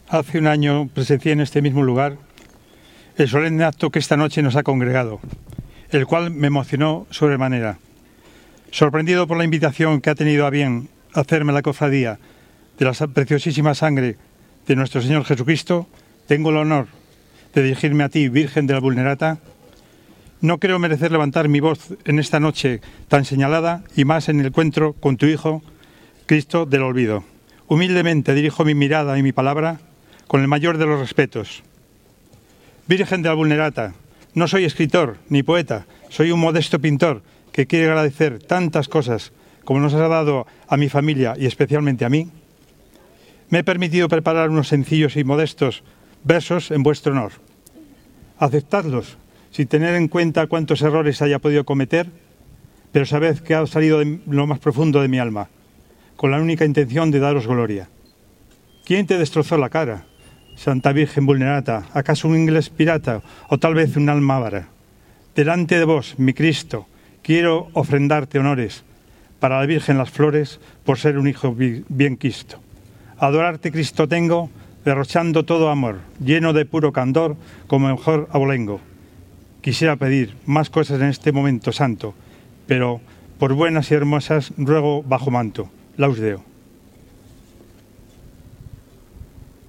Hace un año presencié en este mismo lugar el solemne acto que esta noche nos ha congregado, el cual me emocionó sobremanera. Sorprendido por la invitación que ha tenido a bien hacerme la cofradía de la preciosísima sangre de nuestro Señor Jesucristo, tengo el honor de dirigirme a ti, Virgen de la Vulnerata. No creo merecer levantar mi voz en esta noche tan señalada y más en el encuentro con tu Hijo, Cristo del Olvido. Humildemente dirijo mi mirada y mi palabra con el mayor de los respetos. Virgen de la Vulnerata, no soy escritor ni poeta, soy un modesto pintor que quiere agradecer tantas cosas como nos has dado a mi familia y especialmente a mí. Me he permitido preparar unos sencillos y modestos versos en vuestro honor. Aceptadlos, sin tener en cuenta cuántos errores haya podido cometer, pero sabed que ha salido de lo más profundo de mi alma, con la única intención de daros gloria. ¿Quién te destrozó la cara, Santa Virgen Vulnerata? ¿Acaso un inglés pirata o tal vez un alma avara? Delante de vos, mi Cristo, quiero ofrendarte honores, para la Virgen las flores, por ser un hijo bien quisto. Adorarte, Cristo, tengo, derrochando todo amor, lleno de puro candor, como mejor abolengo. Quisiera pedir más cosas en este momento santo, pero por buenas y hermosas ruego bajo manto. Laus Deo.